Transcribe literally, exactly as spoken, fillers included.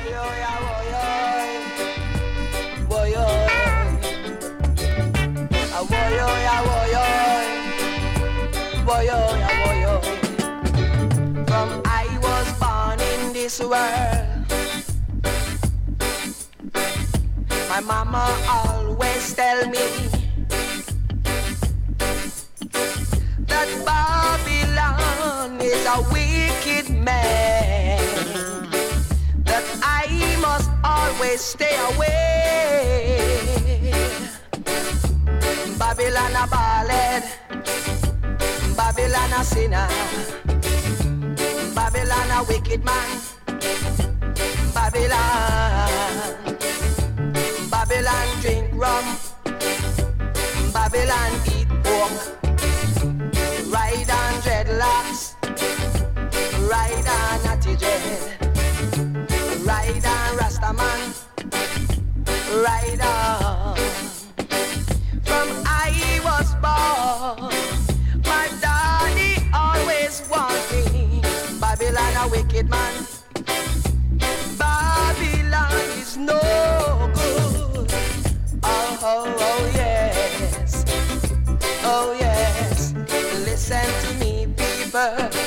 From I was born in this world, my mama always tell me that Babylon is a wicked man, that I must always stay away. Babylon a ballad, Babylon a sinner, Babylon a wicked man, Babylon, Babylon drink rum, Babylon eat pork, ride on dreadlocks, ride on natty dread, ride on Rastaman, ride on. From I was born, my daddy always warned me, Babylon a wicked man, Babylon is no good. Oh, oh, oh yes, oh yes, listen to me people,